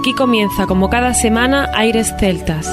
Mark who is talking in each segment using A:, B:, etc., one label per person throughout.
A: Aquí comienza, como cada semana, Aires Celtas.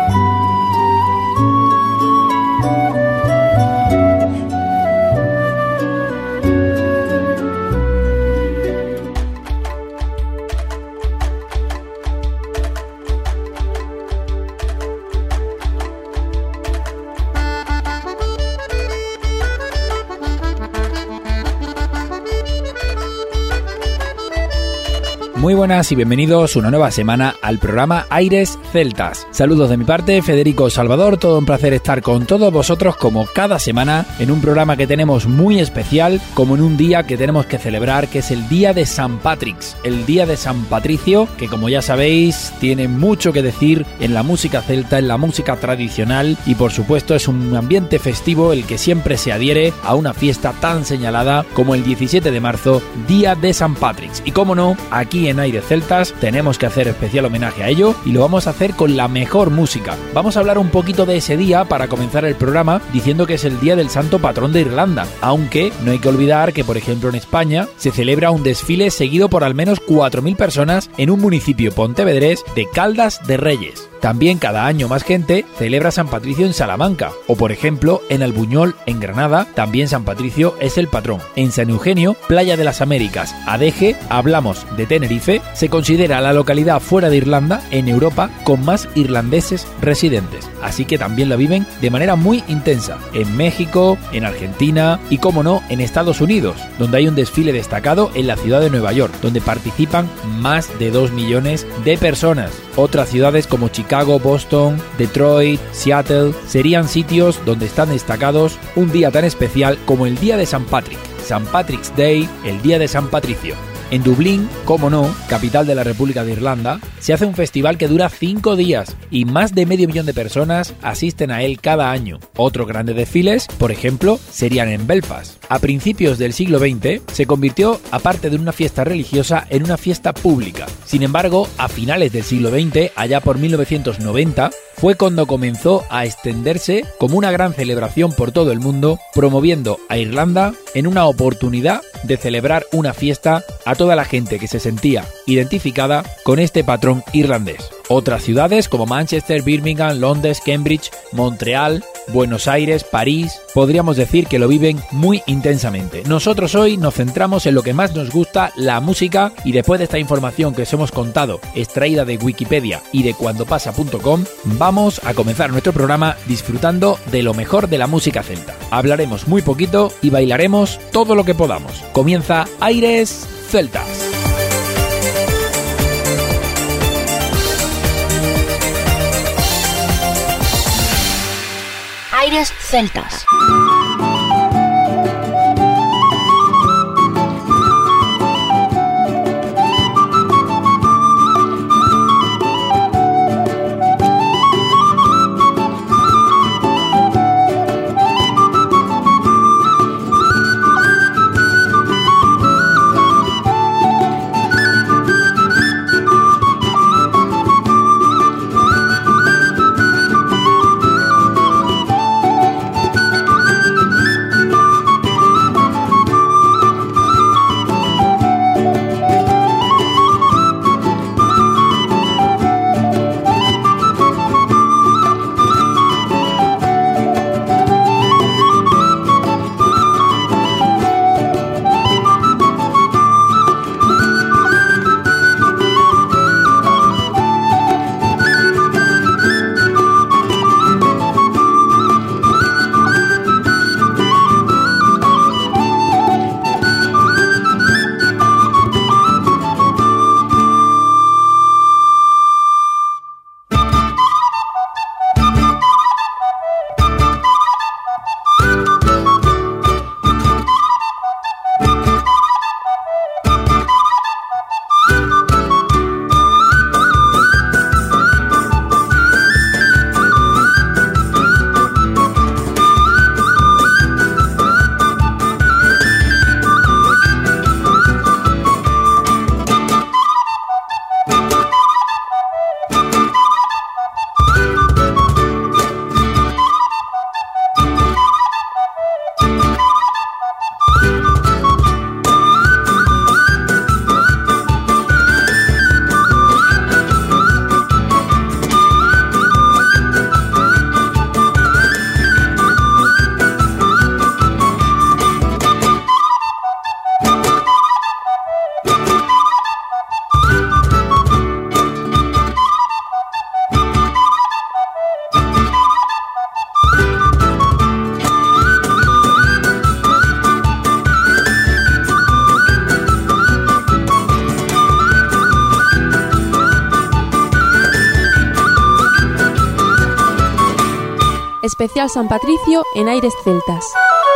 B: Muy buenas y bienvenidos una nueva semana al programa Aires Celtas. Saludos de mi parte, Federico Salvador, todo un placer estar con todos vosotros como cada semana en un programa que tenemos muy especial, como en un día que tenemos que celebrar, que es el Día de San Patrick's, el Día de San Patricio, que como ya sabéis tiene mucho que decir en la música celta, en la música tradicional y por supuesto es un ambiente festivo el que siempre se adhiere a una fiesta tan señalada como el 17 de marzo, Día de San Patrick's. Y como no, aquí en Aires Celtas tenemos que hacer especial homenaje a ello y lo vamos a hacer con la mejor música. Vamos a hablar un poquito de ese día para comenzar el programa diciendo que es el día del santo patrón de Irlanda, aunque no hay que olvidar que por ejemplo en España se celebra un desfile seguido por al menos 4.000 personas en un municipio pontevedrés de Caldas de Reyes. También cada año más gente celebra San Patricio en Salamanca, o por ejemplo en Albuñol, en Granada, también San Patricio es el patrón. En San Eugenio, Playa de las Américas, Adeje, hablamos de Tenerife, se considera la localidad fuera de Irlanda, en Europa, con más irlandeses residentes, así que también lo viven de manera muy intensa. En México, en Argentina y, como no, en Estados Unidos, donde hay un desfile destacado en la ciudad de Nueva York, donde participan más de 2 millones de personas. Otras ciudades como Chicago, Boston, Detroit, Seattle serían sitios donde están destacados un día tan especial como el Día de San Patrick, St. Patrick's Day, el Día de San Patricio. En Dublín, como no, capital de la República de Irlanda, se hace un festival que dura 5 días y más de 500.000 de personas asisten a él cada año. Otros grandes desfiles, por ejemplo, serían en Belfast. A principios del siglo XX se convirtió, aparte de una fiesta religiosa, en una fiesta pública. Sin embargo, a finales del siglo XX, allá por 1990, fue cuando comenzó a extenderse como una gran celebración por todo el mundo, promoviendo a Irlanda en una oportunidad de celebrar una fiesta a toda la gente que se sentía identificada con este patrón irlandés. Otras ciudades como Manchester, Birmingham, Londres, Cambridge, Montreal, Buenos Aires, París, podríamos decir que lo viven muy intensamente. Nosotros hoy nos centramos en lo que más nos gusta, la música, y después de esta información que os hemos contado, extraída de Wikipedia y de cuandopasa.com, vamos a comenzar nuestro programa disfrutando de lo mejor de la música celta. Hablaremos muy poquito y bailaremos todo lo que podamos. Comienza Aires Celtas.
C: Aires Celtas.
A: especial San Patricio en Aires Celtas.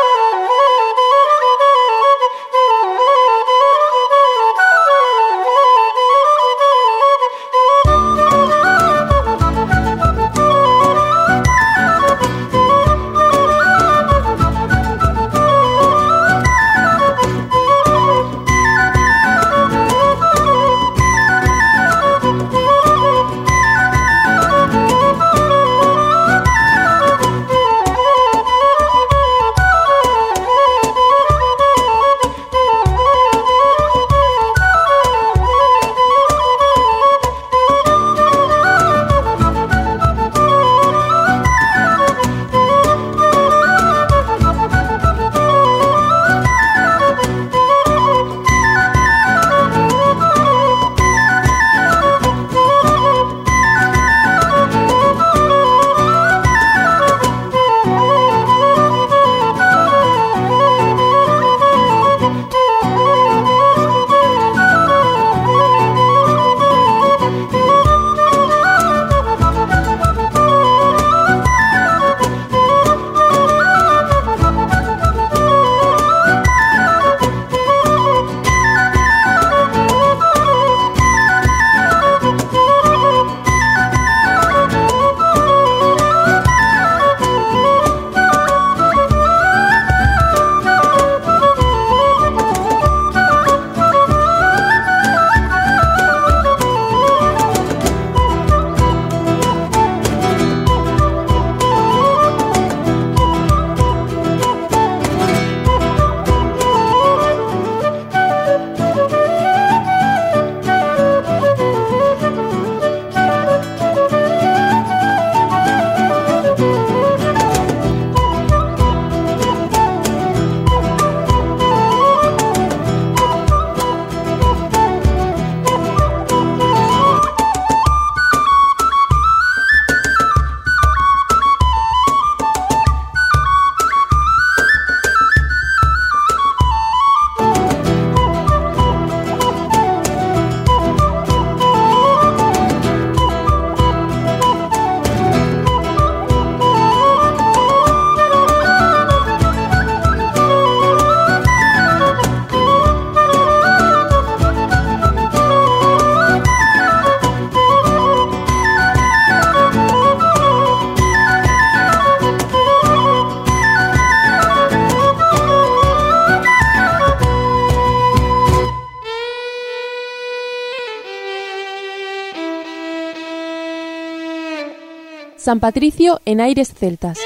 A: San Patricio en Aires Celtas.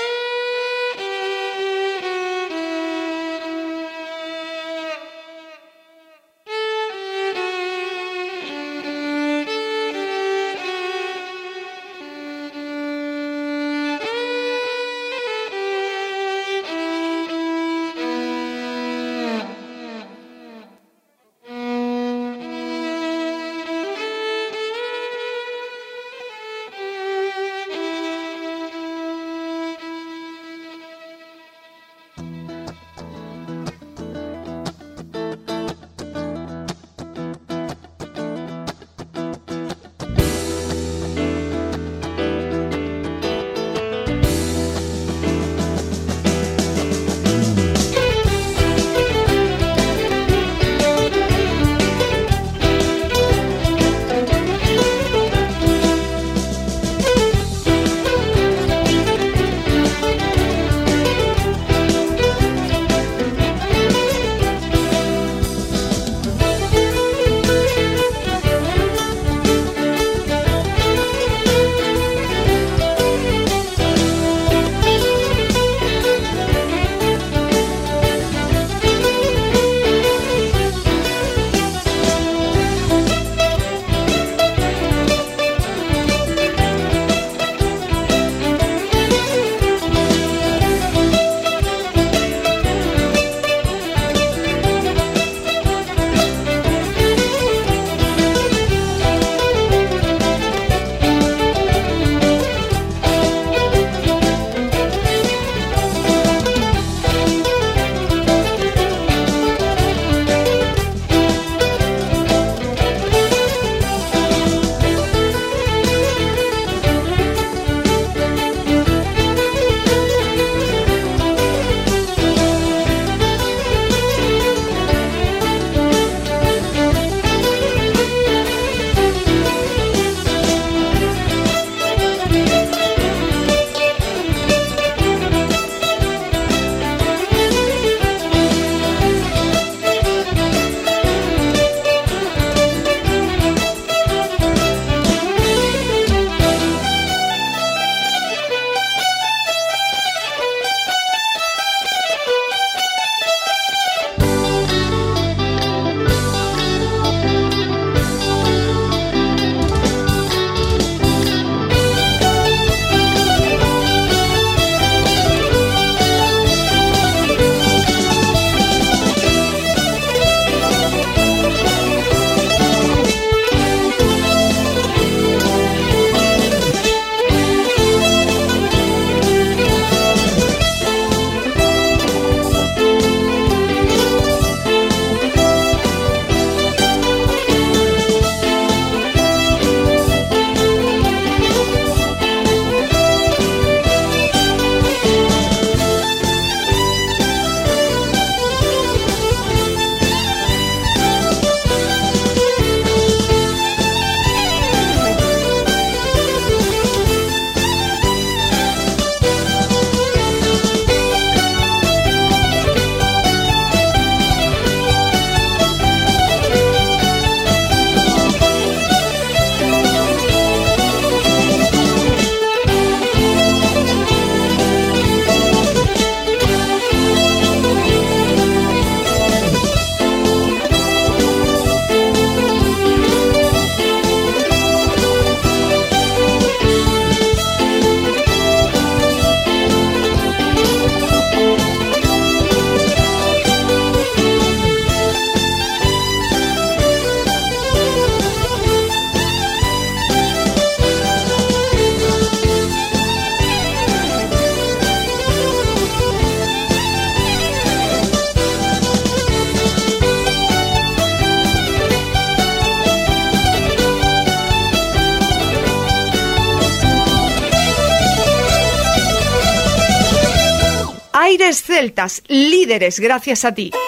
C: Aires Celtas, líderes gracias a ti.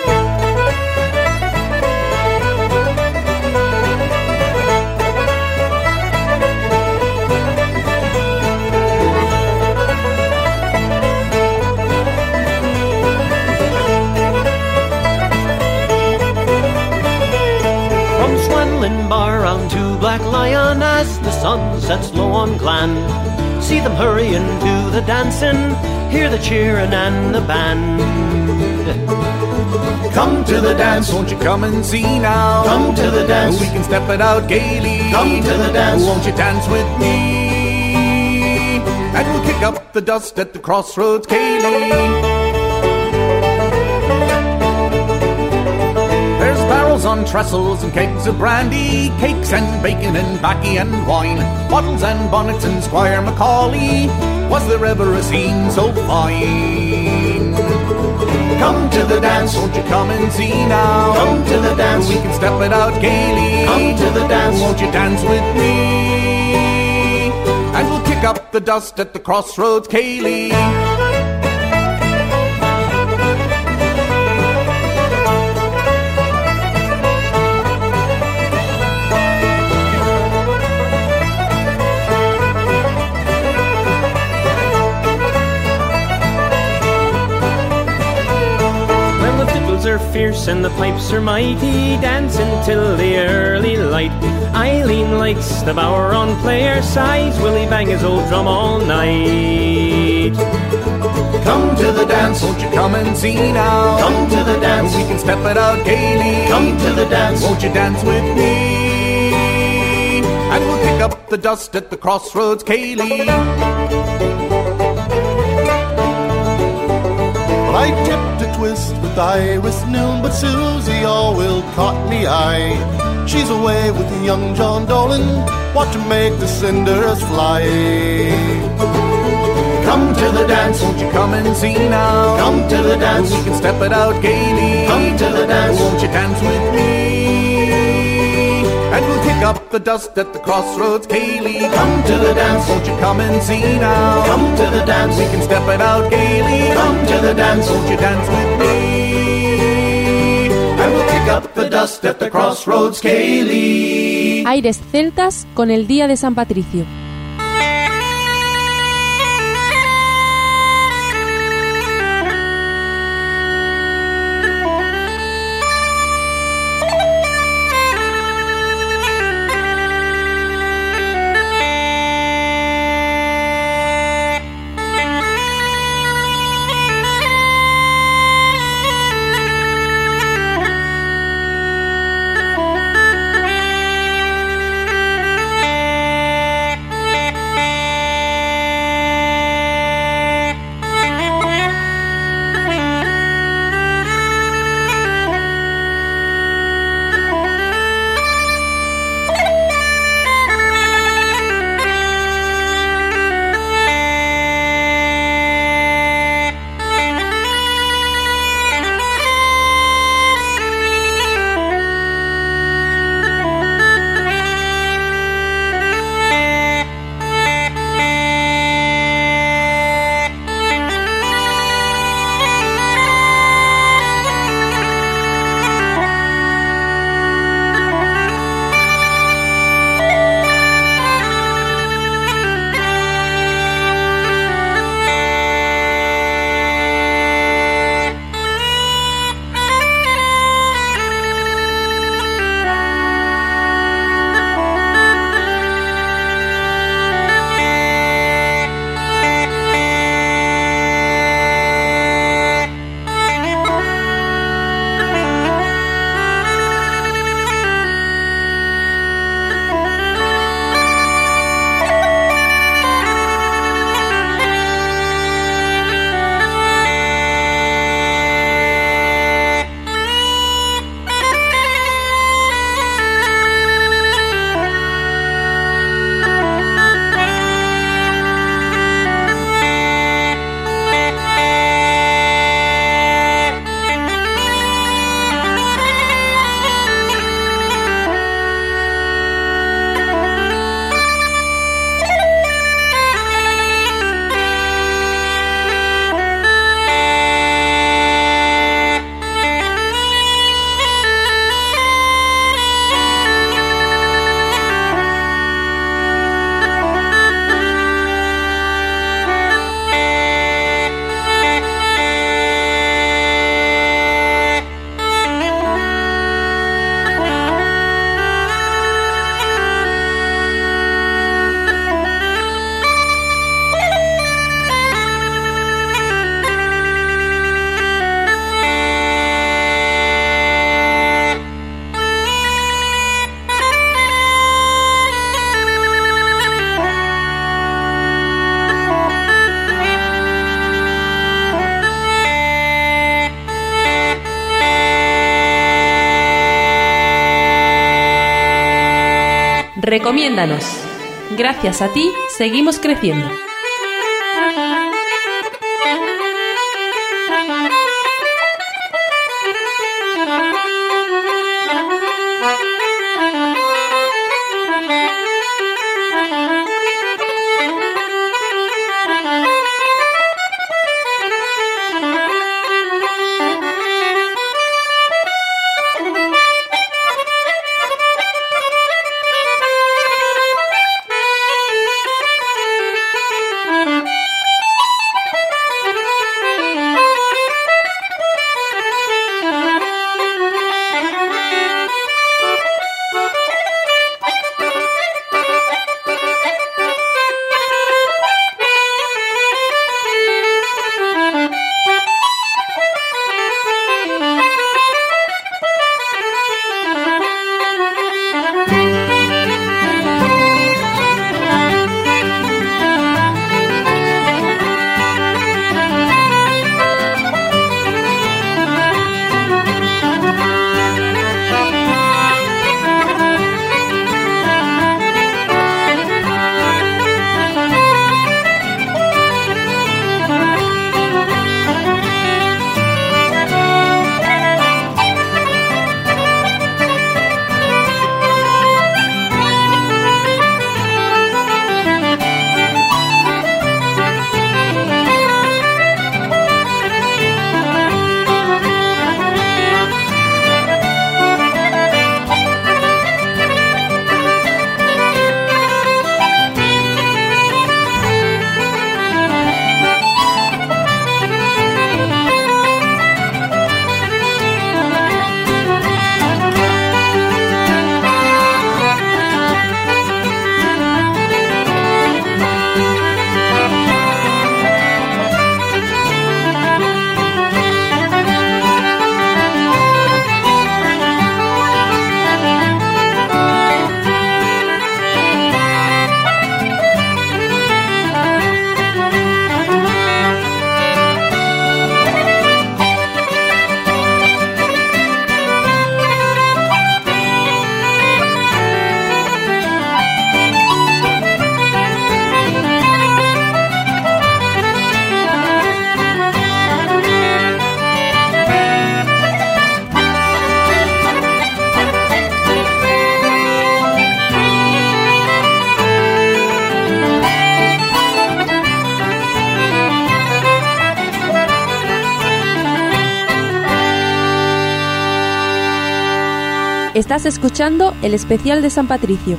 D: Bar round to Black Lion as the sun sets low on Glen. See them hurrying to the dancing, hear the cheering and the band.
E: Come to the dance, won't you come and see now?
D: Come to the dance,
E: we can step it out gaily.
D: Come to the dance,
E: won't you dance with me? And we'll kick up the dust at the crossroads gaily. Barrels on trestles and kegs of brandy, cakes and bacon and baccy and wine, bottles and bonnets and Squire Macaulay. Was there ever a scene so fine? Come to the dance, won't you come and see now?
D: Come to the dance,
E: we can step it out gaily.
D: Come to the dance,
E: won't you dance with me? And we'll kick up the dust at the crossroads gaily.
D: Are fierce and the pipes are mighty, dancing till the early light. Eileen likes the bower on player sides, Willie bang his old drum all night.
E: Come to the dance, won't you come and see now?
D: Come to the dance,
E: we can step it out gaily.
D: Come to the dance,
E: won't you dance with me? And we'll kick up the dust at the crossroads gaily.
F: I tipped a twist with Iris Noon, but Susie Allwill caught me eye. She's away with young John Dolan, what to make the cinders fly.
E: Come to the dance, won't you come and see now?
D: Come to the dance,
E: we can step it out gaily.
D: Come to the dance,
E: won't you dance with me? And we'll kick up the dust at the crossroads gaily.
D: Come to the dance,
E: won't you come and see now?
D: Come to the dance,
E: we can step it out gaily.
D: Come to the dance,
E: won't you dance with me? And we'll kick up the dust at the crossroads gaily.
A: Aires Celtas con el Día de San Patricio. Recomiéndanos. Gracias a ti, seguimos creciendo. Estás escuchando el especial de San Patricio.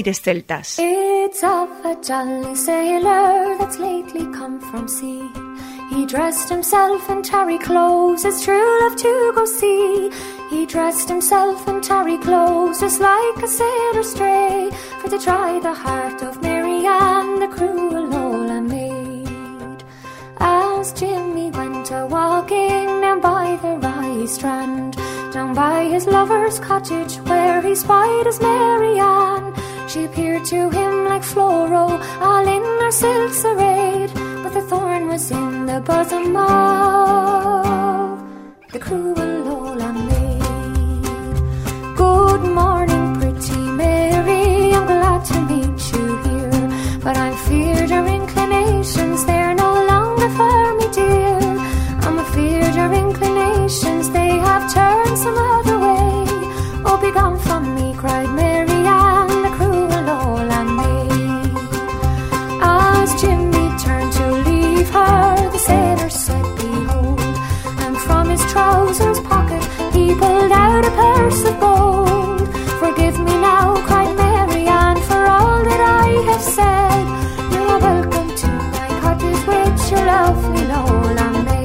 C: Aires Celtas.
G: It's of a jolly sailor that's lately come from sea. He dressed himself in tarry clothes, his true love to go see. He dressed himself in tarry clothes, just like a sailor stray, for to try the heart of Mary Ann, the cruel Lola maid. As Jimmy went a-walking down by the Rye strand, down by his lover's cottage, where he spied his Mary Ann, she appeared to him like Floro, all in her silks arrayed, but the thorn was in the bosom of the cruel Lola maid. Good morning, pretty Mary, I'm glad to meet you here, but I'm feared your inclinations, they're no longer for me, dear. I'm afeard your inclinations, they have turned some other way. Oh, be gone from me, cried Mary Ann, the cruel Lola maid. As Jimmy turned to leave her, the sailor said, behold, and from his trousers pocket he pulled out a purse of gold. Forgive me now, cried Mary Ann, for all that I have said. You are welcome to my cottage with your lovely Lola maid.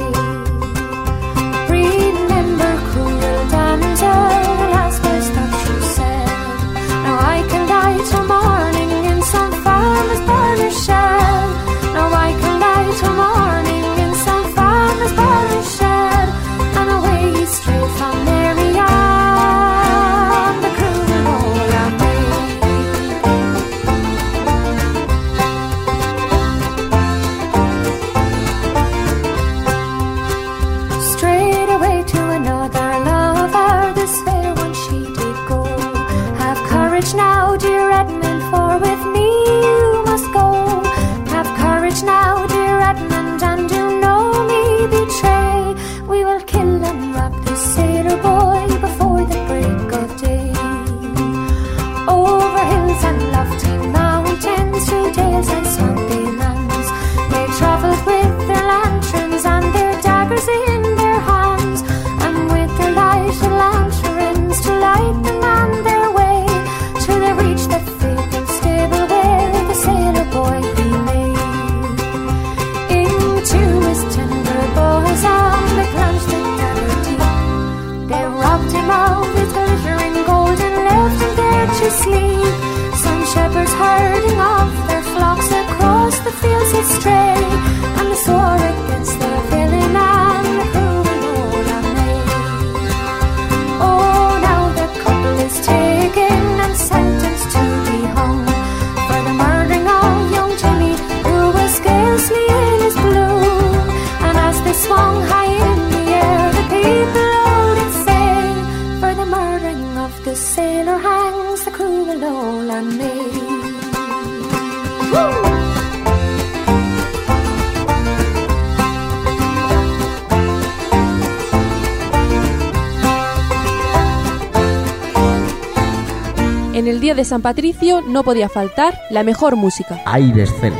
G: Remember, cruel damsel, the last words that you said. Now I can die till morning in some farmer's parlour shed. Now I can die till morning in some farmer's parlour shed. And away he strayed from Mary Ann, the cruel Lola maid. Straight away to another lover, this fair one she did go. Have courage now, dear Edmund, for with me you must go. Have courage now, dear Edmund, and do no me betray. We will kill and rob this sailor boy before the break of day. Over hills and lofty mountains, through dales and swampy lands, they travelled with their lanterns and their daggers in their hands, and with their lighted lanterns to light them on their way, till they reached the fatal stable where the sailor boy he lay. Into his tender bosom they plunged the dagger deep. They robbed him of his glittering gold and left him there to sleep. Some shepherds herding off their flocks across the fields did stray, and they swore against the villain and the cruel Lola maid. Oh, now the couple is taken and sentenced to be hung for the murdering of young Jimmy, who was scarcely in his bloom. And as they swung high in the air, the people all did say, for the murdering of the sailor hangs the cruel Lola maid. Woo!
A: En el día de San Patricio no podía faltar la mejor música.
H: Aires Celtas.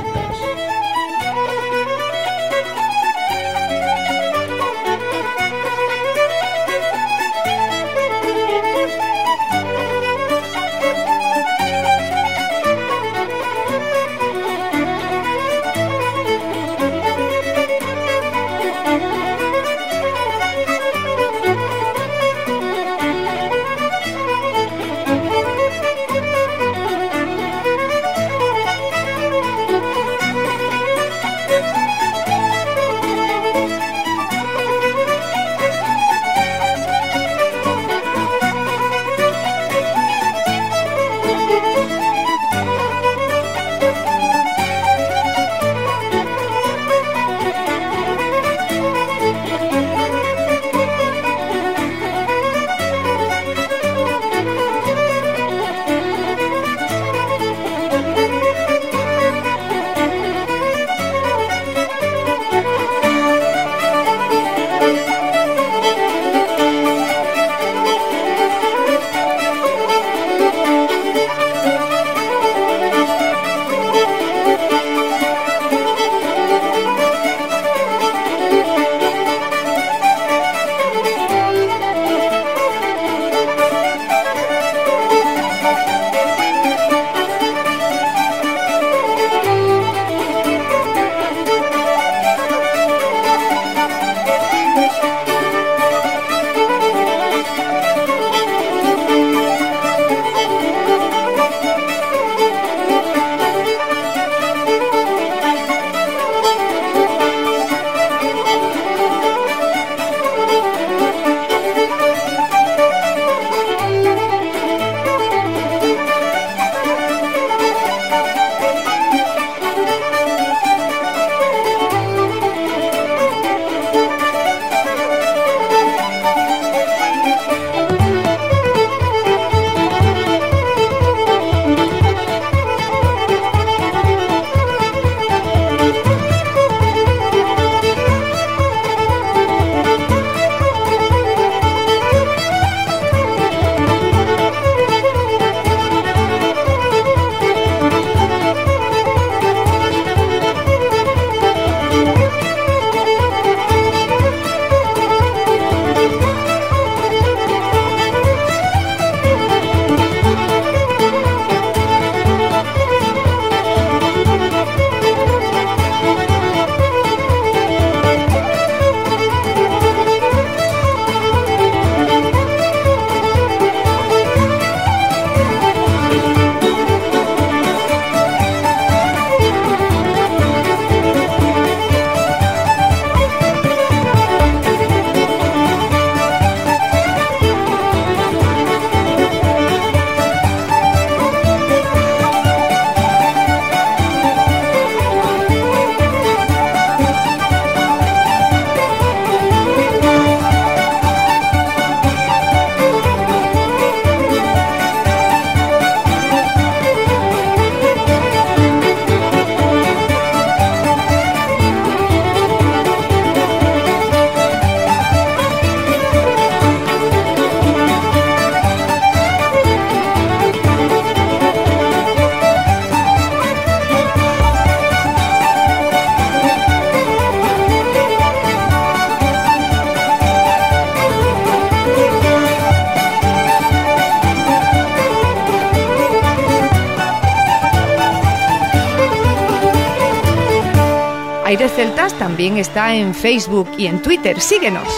C: Aires Celtas también está en Facebook y en Twitter. Síguenos.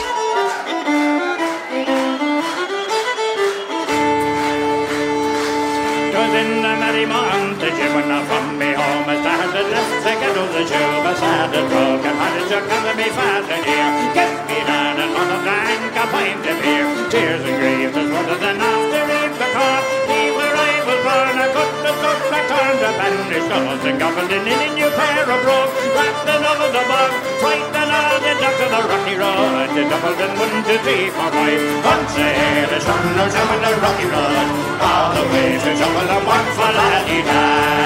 H: Tears and grief is rather than after leave the car. Leave where I was born, I cut the stuff, I turned the banished skulls and gobbled in a new pair of brogues. Wrapped in over the bog, frightened all the duck to the rocky road. The doubled in 1, 2, 3, 4, 5. Once ahead, a shunner down the rocky road. All the way to double and one for la-di-da.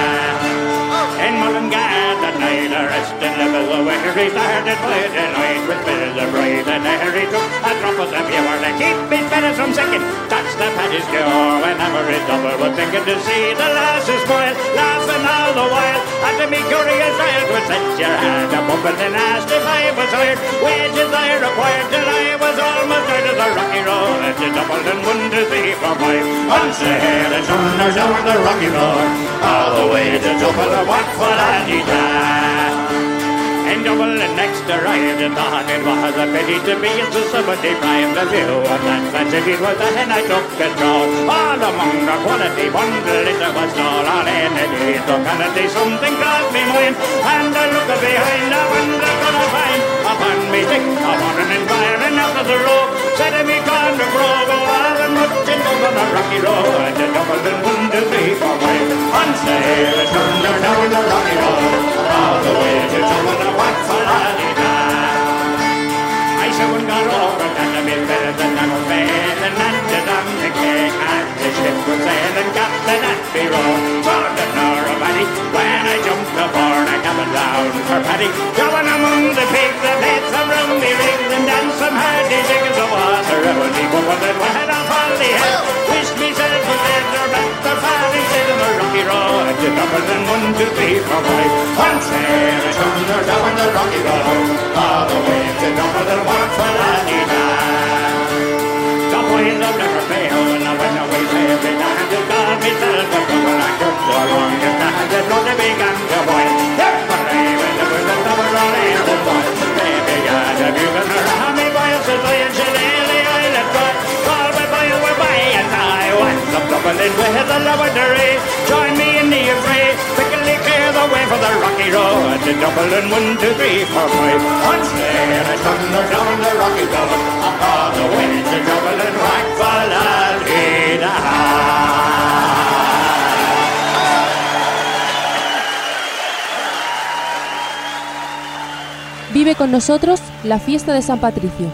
H: In Mullingar that night a resting level where he started by the night with bills of bride and there he took a drop of the pure to keep his fellas from sinking. That's the paddy's cure whenever his double was thinking to see the lasses spoil, laughing all the while at the me curious child would set your hand up and asked if I was hired. Wages I required till I was almost out of the rocky road. It's a double and 1, 2, 3, 4, 5. Once ahead and shoulders down the rocky road, all the way to double and one for la-di-da. And double and next arrived and thought it was a pity to be in the 75 the view of that fancy it was the hen I took control. All among the quality bundle it was all on energy locality something crossed me mind and I look behind I wonder could I find upon me stick upon an environment out of the road said me gone to grow go all and much in over the rocky road and double and 1, 2, 3, 4, 5 once there is thunder down the rocky road all the way to double the what for la-di-da. I soon got over that a bit better than I was made and landed on the cake as the ship was sailing Captain Atby-Row saw the Norabaddy when I jumped aboard I came down for Paddy going among the pigs that made some rummy rigs and danced some hardy jiggers of water around the woman that went off all the head wished me self was dead or back the falling said on the rocky road to double and 1, 2, 3, 4, 5 once there is thunder down the rocky road all the way to double and one for la-di-da. Top ways I've never failed when I went away sailing I had to call myself a couple I could go wrong if I had the blood that began to boil there for I when there was a double all in the boy baby God have you been around me boy so I and Shillelagh I let go call me boy we're by and I want some doubling with the lavatory join me in the affray quickly clear the way for the rocky road to double and 1, 2, 3, 4, 5 once there I thunder down the rocky road all the way to double and rock for la-di-da.
A: Vive con nosotros la fiesta de San Patricio.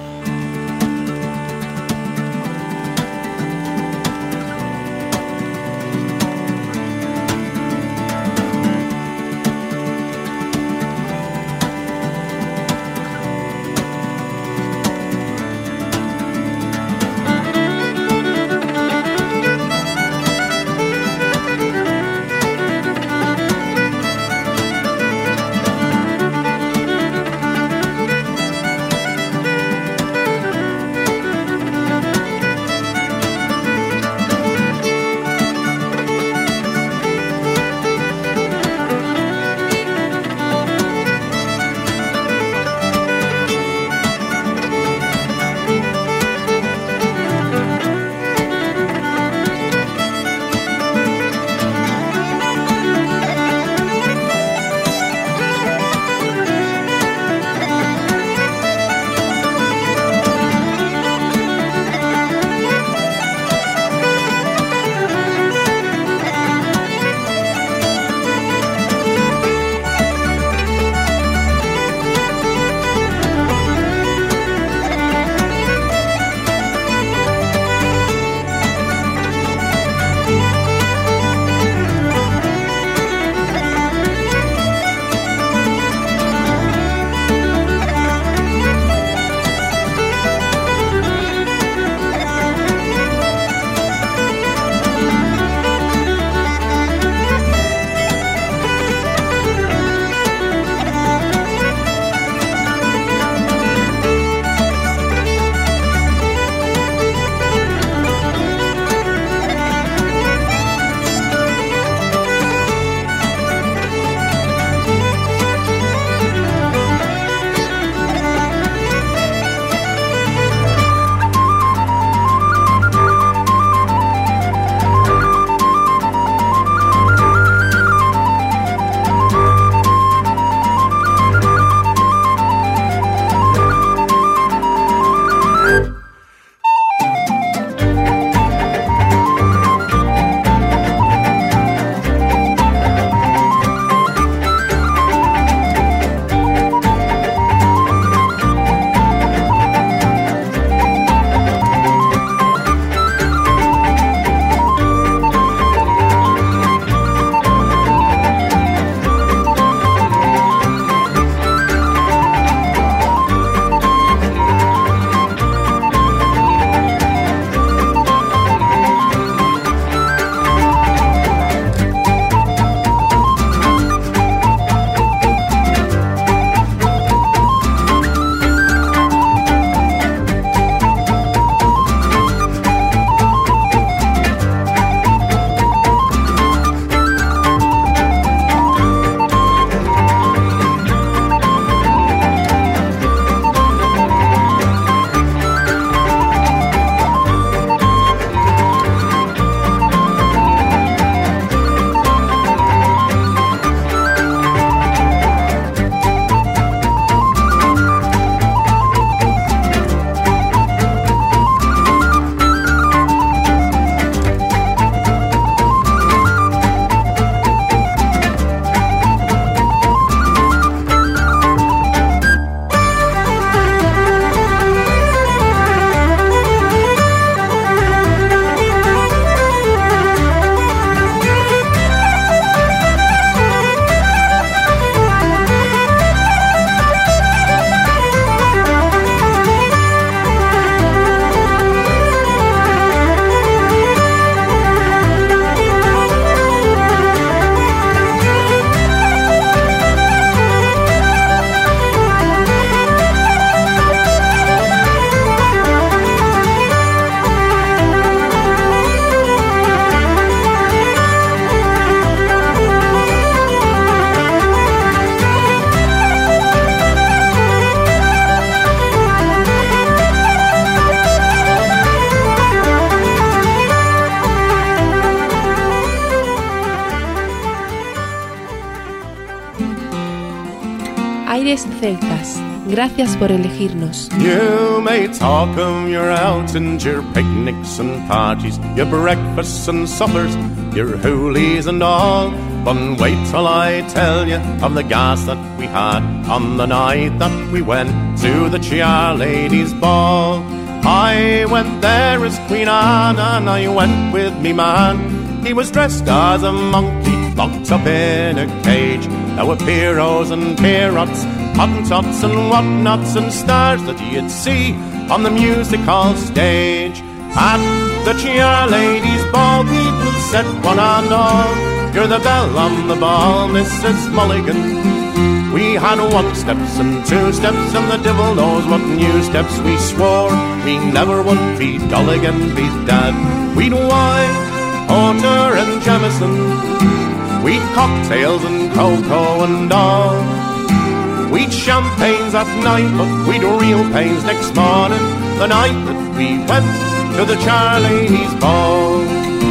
A: Aires Celtas. Gracias por elegirnos.
F: You may talk of your outings, your picnics and parties, your breakfasts and suppers, your hoolies and all, but wait till I tell you of the gas that we had on the night that we went to the Cheer Ladies' Ball. I went there as Queen Anne, and I went with me man. He was dressed as a monkey, locked up in a cage. There were Pierrots and Pierrots, Hottentots and whatnots, and stars that you'd see on the music hall stage. At the Cheer Ladies' Ball, people said one and all, "You're the belle on the ball, Mrs. Mulligan." We had 1 steps and 2 steps, and the devil knows what new steps we swore. We never would be dull again, be dead. We'd wine, porter and Jameson, we'd cocktails and cocoa and all. We'd champagnes at night, but we'd real pains next morning, the night that we went to the Cheer Ladies' Ball.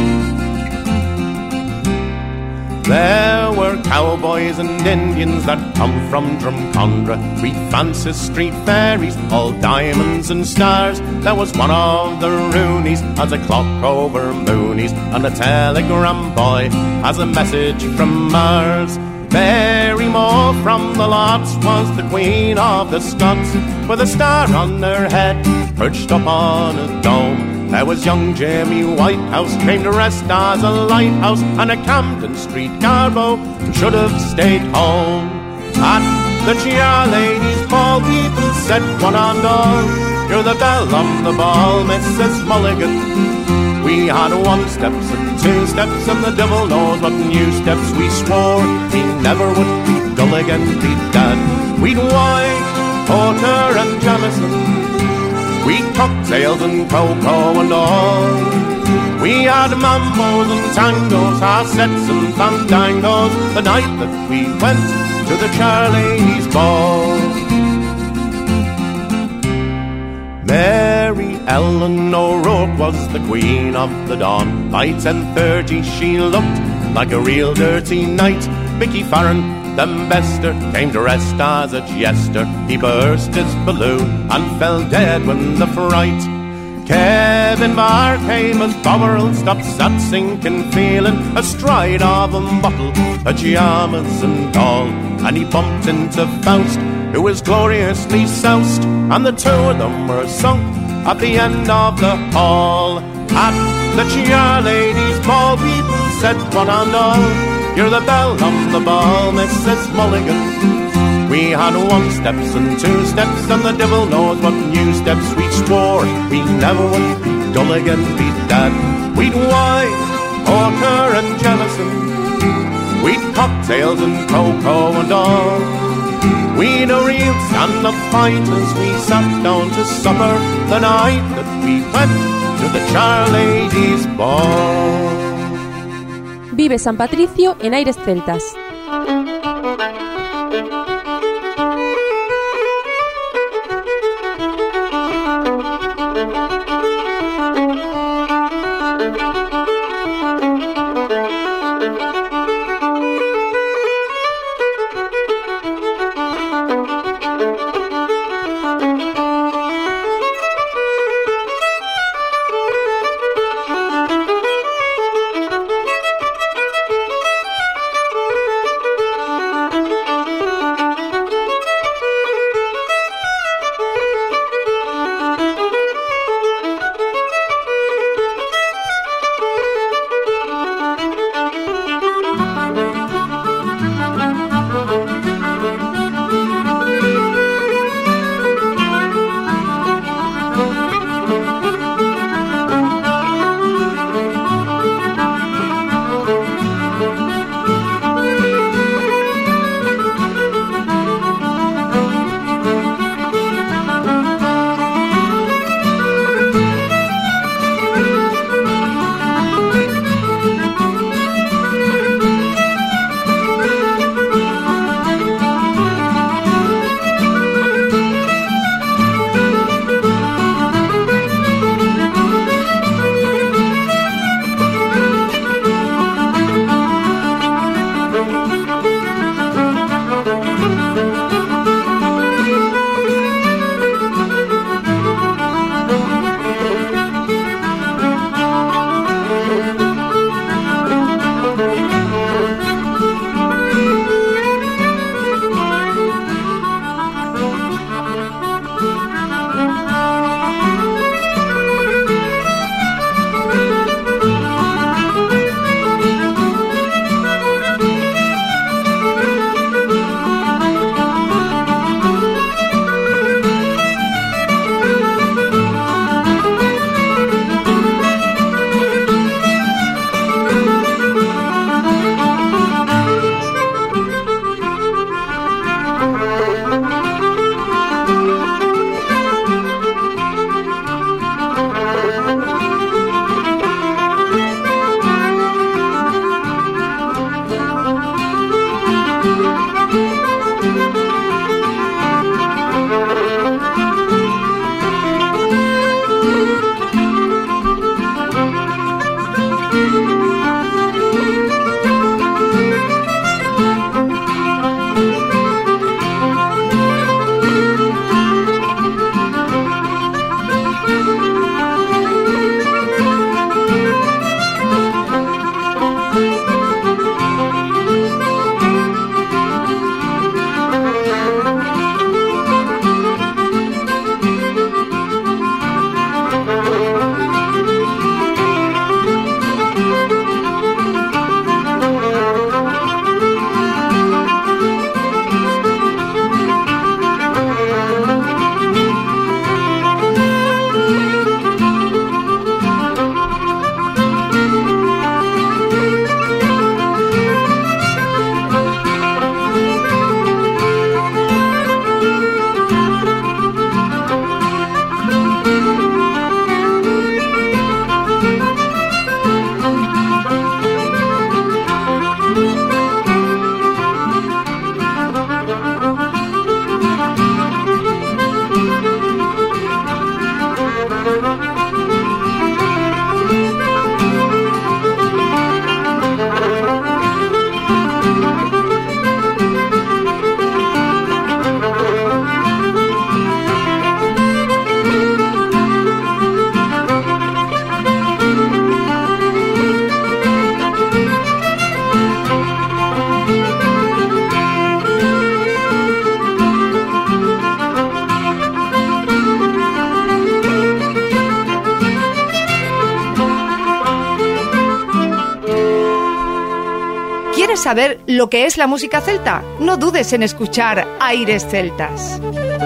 F: There were cowboys and Indians that come from Drumcondra, we Francis Street fairies, all diamonds and stars. There was one of the Roonies as a clock over Moonies, and a telegram boy has a message from Mars. Mary Moore from the lots was the Queen of the Scots, with a star on her head perched up on a dome. There was young Jamie Whitehouse, came to rest as a lighthouse, and a Camden Street Garbo who should have stayed home. At the Cheer Ladies' Ball, people said one and all, "You're the belle on the ball, Mrs. Mulligan." We had 1 steps and 2 steps, and the devil knows what new steps we swore. We never would be dull again, be dead. We'd wine, porter and Jameson, we'd cocktails and cocoa and all. We had mambos and tangos, our sets and fandangos, the night that we went to the Cheer Ladies' Ball. Mary Ellen O'Rourke was the queen of the dawn. By 10:30 she looked like a real dirty night. Mickey Farron, the bester, came to rest as a jester. He burst his balloon and fell dead when the fright. Kevin Barr came as Bowerl stopped that sinking feeling, astride of a bottle, pajamas and all. And he bumped into Faust, who was gloriously soused, and the two of them were sunk at the end of the hall. At the Cheer Ladies' Ball, people said one and all, "You're the belle on the ball, Mrs. Mulligan." We had 1 steps and 2 steps, and the devil knows what new steps we swore. We never would be dull again, be dead. We'd wine, porter and Jameson, we'd cocktails and cocoa and all. We'd a real stand-up fight as we sat down to supper the night that we went to the Cheer Ladies' Ball.
A: Vive San Patricio en Aires Celtas.
C: ¿Quieres saber lo que es la música celta? No dudes en escuchar Aires Celtas.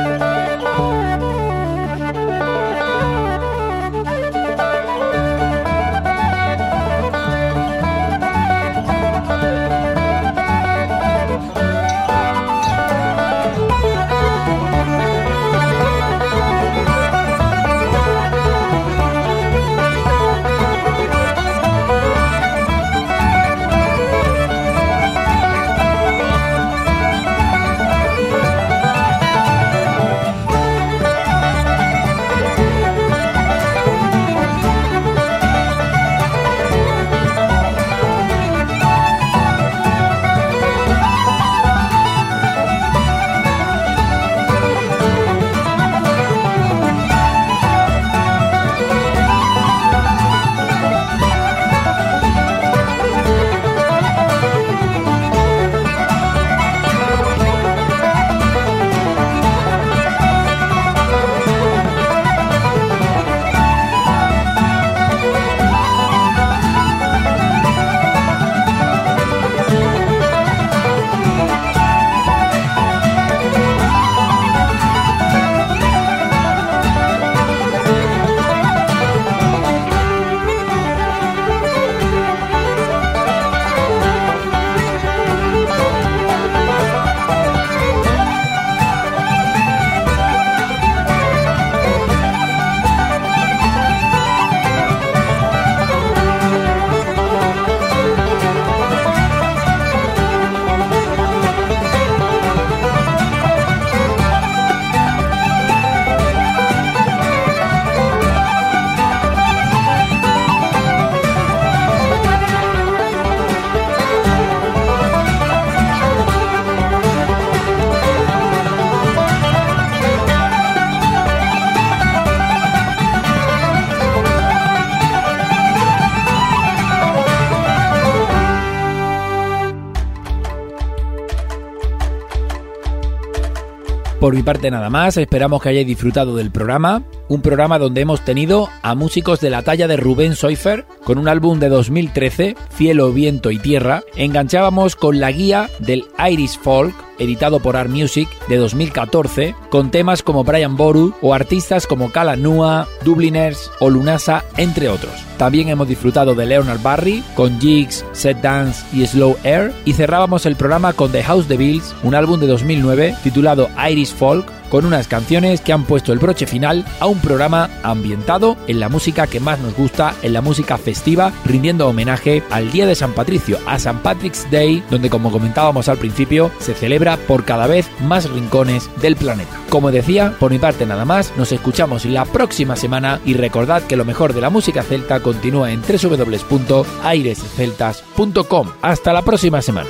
B: Por mi parte nada más, esperamos que hayáis disfrutado del programa, un programa donde hemos tenido a músicos de la talla de Rubén Soifer, con un álbum de 2013, Cielo, Viento y Tierra. Enganchábamos con la guía del Irish Folk, editado por Art Music, de 2014, con temas como Brian Boru o artistas como Kala Nua, Dubliners o Lunasa, entre otros. También hemos disfrutado de Leonard Barry, con Jigs, Set Dance y Slow Air, y cerrábamos el programa con The House Devils, un álbum de 2009 titulado Irish Folk, con unas canciones que han puesto el broche final a un programa ambientado en la música que más nos gusta, en la música festiva, rindiendo homenaje al Día de San Patricio, a St. Patrick's Day, donde, como comentábamos al principio, se celebra por cada vez más rincones del planeta. Como decía, por mi parte nada más, nos escuchamos la próxima semana y recordad que lo mejor de la música celta continúa en www.airesceltas.com. Hasta la próxima semana.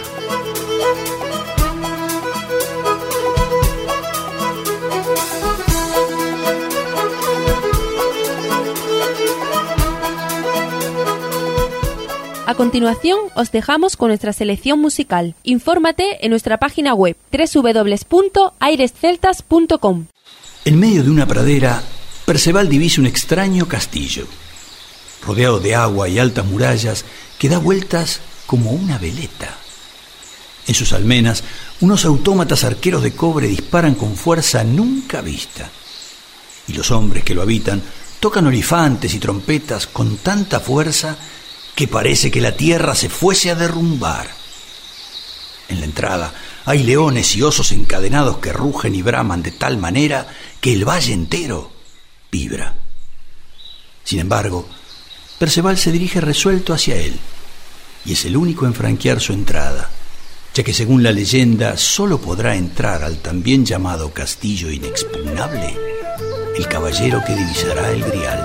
A: A continuación, os dejamos con nuestra selección musical. Infórmate en nuestra página web www.airesceltas.com.
I: En medio de una pradera, Perceval divisa un extraño castillo, rodeado de agua y altas murallas, que da vueltas como una veleta. En sus almenas, unos autómatas arqueros de cobre disparan con fuerza nunca vista. Y los hombres que lo habitan tocan olifantes y trompetas con tanta fuerza que parece que la tierra se fuese a derrumbar. En la entrada hay leones y osos encadenados que rugen y braman de tal manera que el valle entero vibra. Sin embargo, Perceval se dirige resuelto hacia él, y es el único en franquear su entrada, ya que según la leyenda solo podrá entrar al también llamado castillo inexpugnable el caballero que divisará el grial.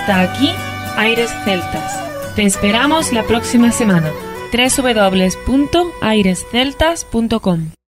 A: Hasta aquí, Aires Celtas. Te esperamos la próxima semana. www.airesceltas.com